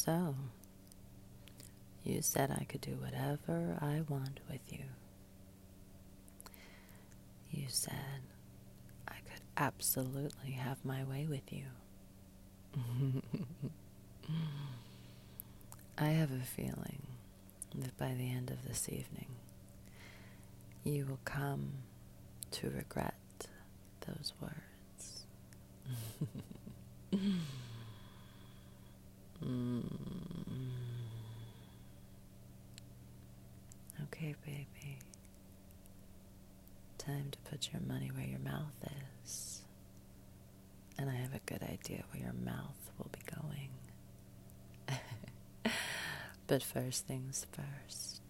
So, you said I could do whatever I want with you. You said I could absolutely have my way with you. I have a feeling that by the end of this evening, you will come to regret those words. Okay, baby. Time to put your money where your mouth is. And I have a good idea where your mouth will be going. But first things first.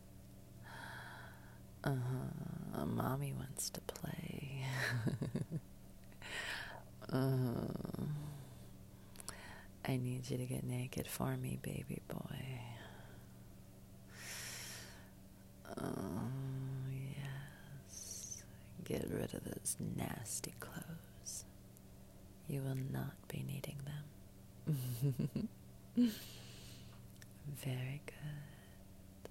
Mommy wants to play. I need you to get naked for me, baby boy. Yes. Get rid of those nasty clothes. You will not be needing them. Very good.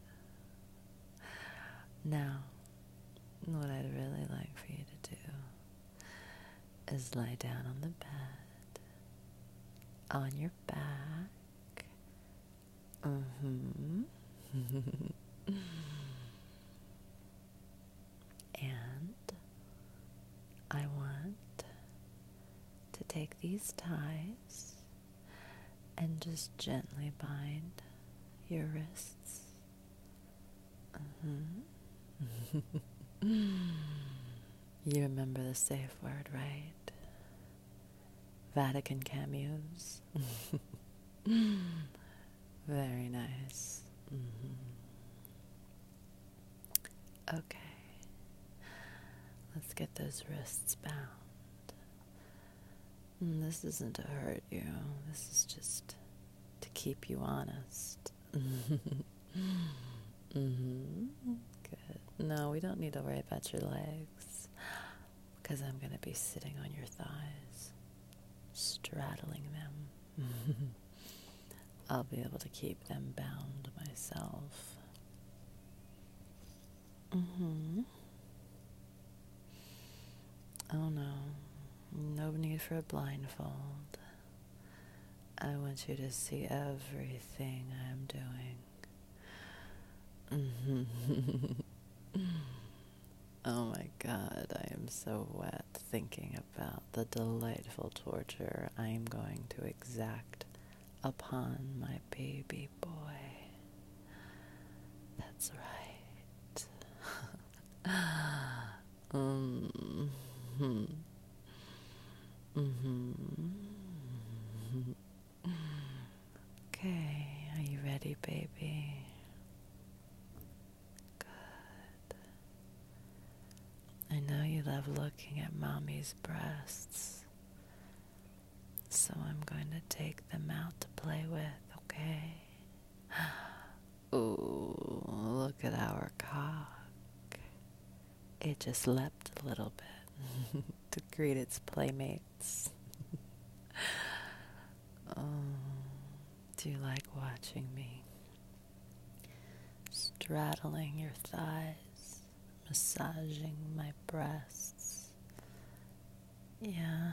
Now, what I'd really like for you to do is lie down on the bed, on your back. And I want to take these ties and just gently bind your wrists. You remember the safe word, right? Vatican cameos. Very nice. Okay. Let's get those wrists bound. This isn't to hurt you. This is just to keep you honest. Good. No, we don't need to worry about your legs, because I'm going to be sitting on your thighs, straddling them. I'll be able to keep them bound myself. Oh no, no need for a blindfold. I want you to see everything I'm doing. Oh my God, I am so wet thinking about the delightful torture I am going to exact upon my baby boy. That's right. Okay, are you ready, baby? Good. I know you love looking at mommy's breasts, so I'm going to take them out to play with, okay? Ooh, look at our cock. It just leapt a little bit to greet its playmates. Do you like watching me straddling your thighs, massaging my breasts? Yeah.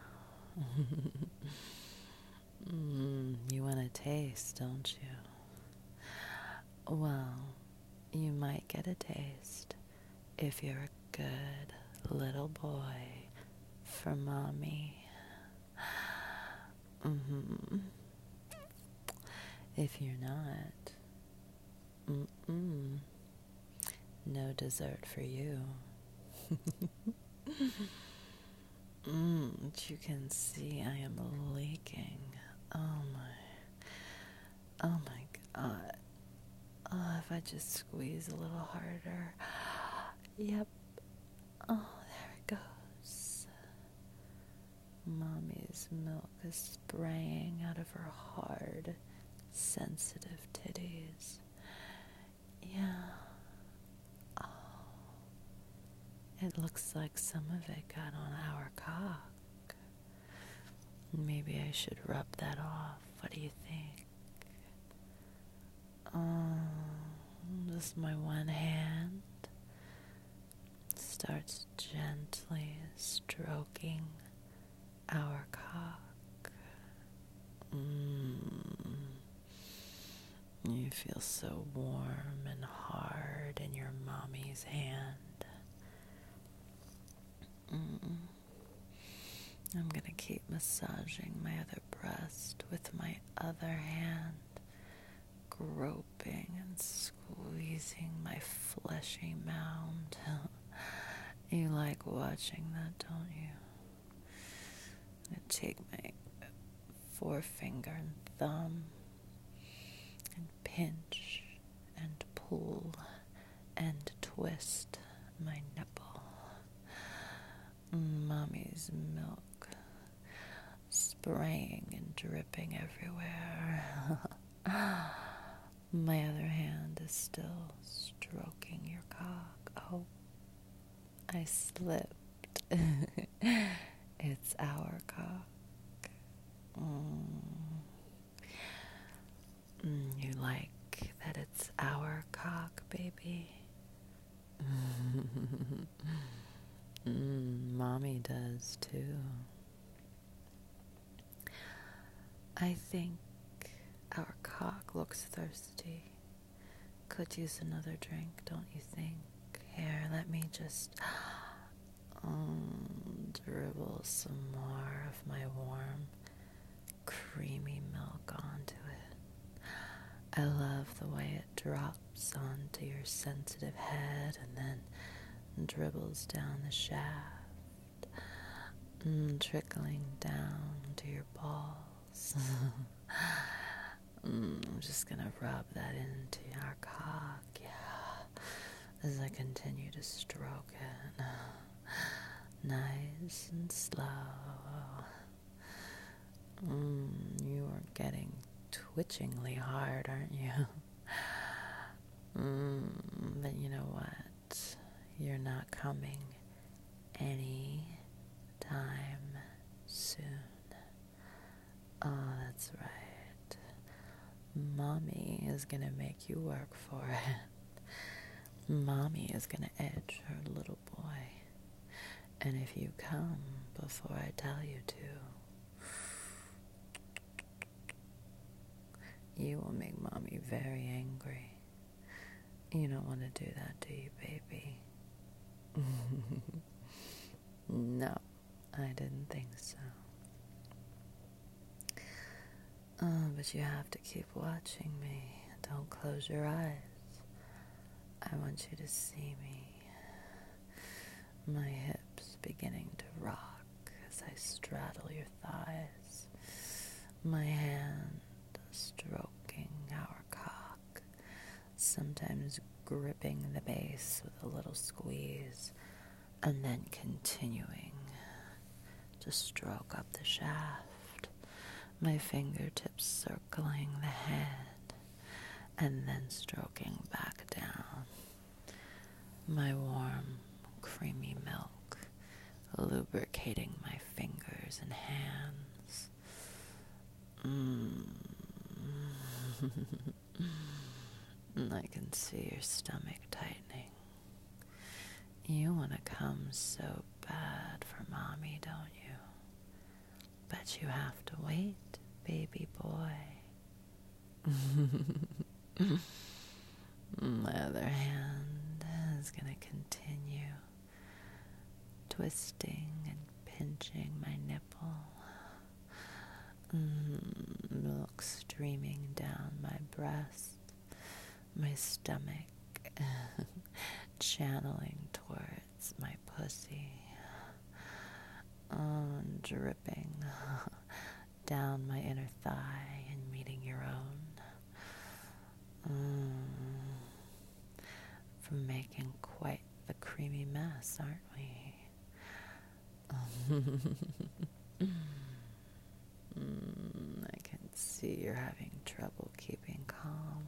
You want a taste, don't you? Well, you might get a taste if you're a good little boy for mommy. If you're not, no dessert for you. But you can see I am leaking. Oh my God. Oh, if I just squeeze a little harder. Yep. Oh, there it goes. Mommy's milk is spraying out of her hard, sensitive titties. Yeah. Oh. It looks like some of it got on our cock. Maybe I should rub that off. What do you think? Just my one hand starts gently stroking our cock. You feel so warm and hard in your mommy's hand. I'm gonna keep massaging my other breast with my other hand, groping and squeezing my fleshy mound. You like watching that, don't you? I'm gonna take my forefinger and thumb and pinch and pull and twist my nipple. Mommy's milk spraying and dripping everywhere. My other hand is still stroking your cock. Oh, I slipped. It's our cock. You like that it's our cock, baby? Mommy does too. I think our cock looks thirsty. Could use another drink, don't you think? Here, let me just dribble some more of my warm, creamy milk onto it. I love the way it drops onto your sensitive head and then dribbles down the shaft, trickling down to your balls. I'm just gonna rub that into our cock, yeah, as I continue to stroke it, nice and slow. You are getting twitchingly hard, aren't you? But you know what? You're not coming any time soon. Oh, that's right. Mommy is gonna make you work for it. Mommy is gonna edge her little boy. And if you come before I tell you to, you will make Mommy very angry. You don't want to do that, do you, baby? No, I didn't think so. But you have to keep watching me. Don't close your eyes. I want you to see me. My hips beginning to rock as I straddle your thighs. My hand stroking our cock, sometimes gripping the base with a little squeeze, and then continuing to stroke up the shaft, my fingertips circling the head, and then stroking back down. My warm, creamy milk lubricating my fingers and hands. I can see your stomach tightening. You want to come so bad for Mommy, don't you? But you have to wait, baby boy. My other hand is going to continue twisting and pinching my nipple. Milk streaming down my breast, my stomach channeling towards my pussy, dripping down my inner thigh and meeting your own. From making quite the creamy mess, aren't we? I can see you're having trouble keeping calm.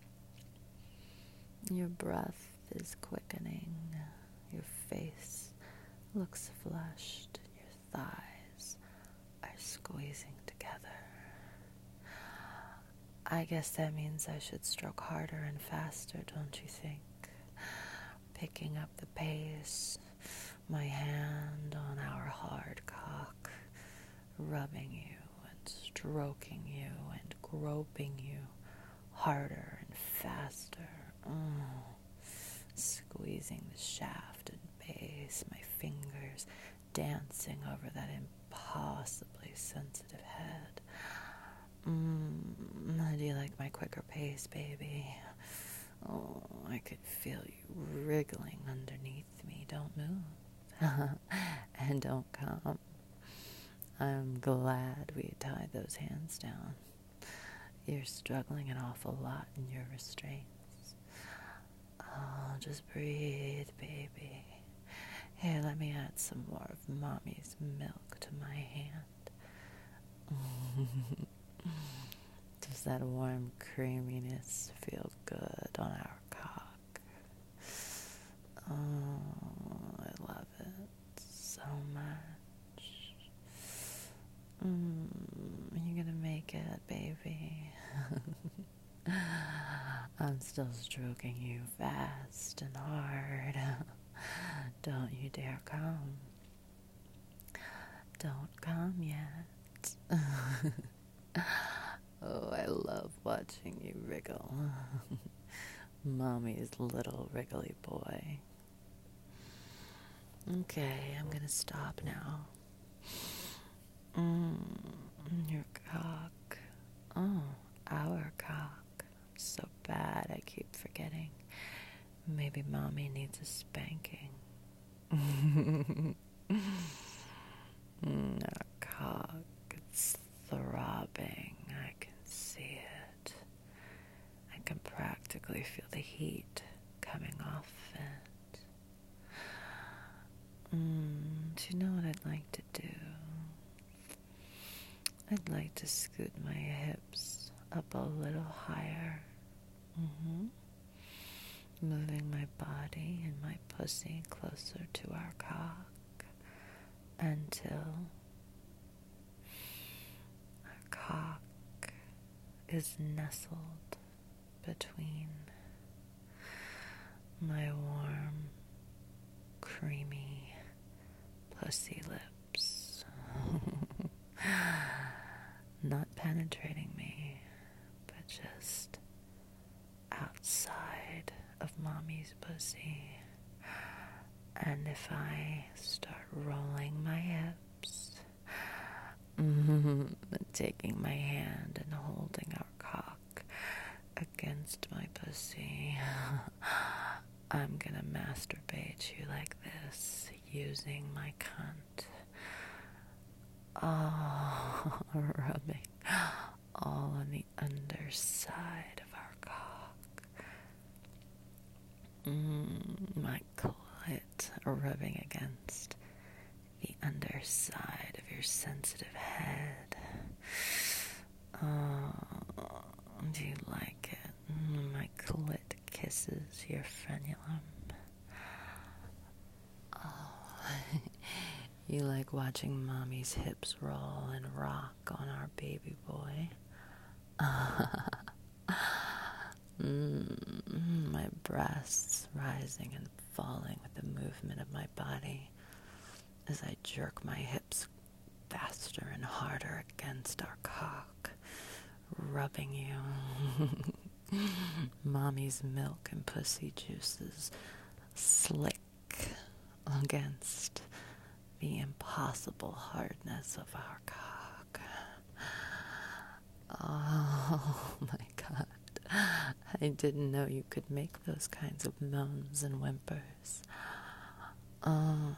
Your breath is quickening. Your face looks flushed. And your thighs are squeezing together. I guess that means I should stroke harder and faster, don't you think? Picking up the pace, my hand on our hard cock, rubbing you and stroking you and groping you harder and faster. Squeezing the shaft and base, my fingers dancing over that impossibly sensitive head. Do you like my quicker pace, baby? Oh, I could feel you wriggling underneath me. Don't move. And don't come. I'm glad we tied those hands down. You're struggling an awful lot in your restraints. Oh, just breathe, baby. Here, let me add some more of Mommy's milk to my hand. Does that warm creaminess feel good on our cock? Oh, I love it so much. You're gonna make it, baby. I'm still stroking you fast and hard. Don't you dare come. Don't come yet. Oh, I love watching you wriggle. Mommy's little wriggly boy. Okay, I'm gonna stop now. Your cock. Oh, our cock. So bad I keep forgetting. Maybe Mommy needs a spanking. Our cock, it's throbbing. I can see it. I can practically feel the heat coming off it. Do you know what I'd like to do? I'd like to scoot my hips up a little higher. Moving my body and my pussy closer to our cock until our cock is nestled between my warm, creamy pussy lips. Not penetrating me, but just outside of Mommy's pussy. And if I start rolling my hips, taking my hand and holding our cock against my pussy, I'm gonna masturbate you like this, using my cunt. Oh, rubbing all on the underside of our cock. My clit rubbing against the underside of your sensitive head. Oh, do you like it? My clit kisses your frenulum. Oh, you like watching Mommy's hips roll and rock on our baby boy? My breasts rising and falling with the movement of my body as I jerk my hips faster and harder against our cock, rubbing you. Mommy's milk and pussy juices slick against the impossible hardness of our cock. Oh my God. I didn't know you could make those kinds of moans and whimpers. Oh.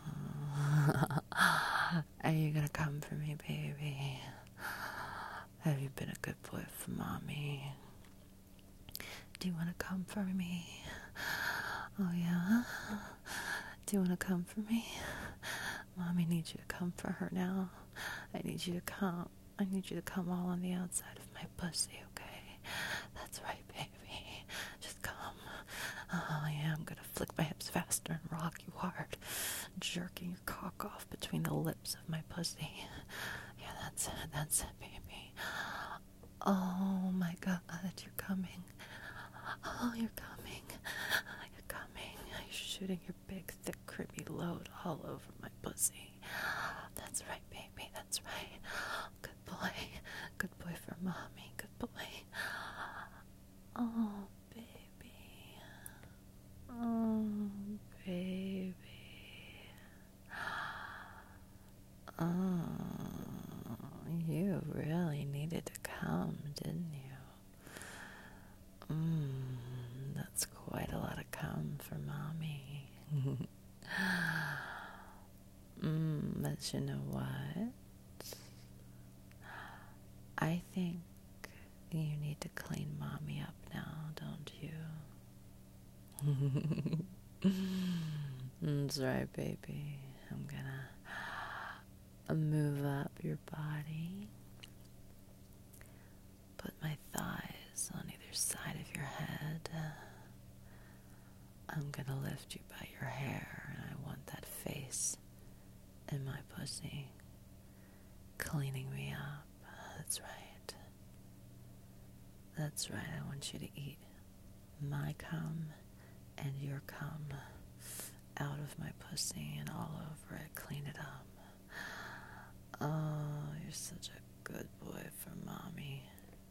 Are you gonna come for me, baby? Have you been a good boy for Mommy? Do you want to come for me? Oh, yeah? Do you want to come for me? Mommy needs you to come for her now. I need you to come. I need you to come all on the outside of my pussy, okay? That's right, baby. Just come. Oh, yeah, I'm gonna flick my hips faster and rock you hard, jerking your cock off between the lips of my pussy. Yeah, that's it, baby. Oh, my God. that you're coming. Oh, you're coming. You're coming. You're shooting your big, thick, creamy load all over my pussy. That's right, baby. That's right. Good boy. Good boy for mommy. Good boy. Oh, baby. Oh, baby. Oh, you really needed to come, didn't you? That's quite a lot of cum for mommy. But you know what? I think you need to clean mommy up now, don't you? That's right, baby. I'm gonna move up your body. Put my thighs on either side of your head. I'm gonna lift you by your hair, and I want that face in my pussy cleaning me up. That's right. That's right. I want you to eat my cum and your cum out of my pussy and all over it. Clean it up. Oh, you're such a good boy for mommy.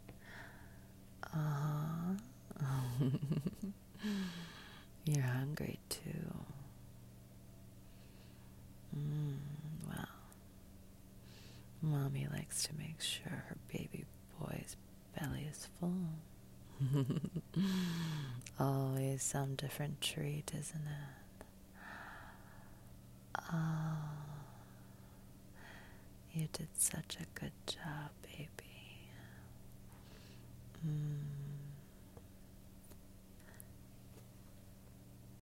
You're hungry too. Well, mommy likes to make sure her baby boy's belly is full. Always some different treat, isn't it? Oh, you did such a good job, baby.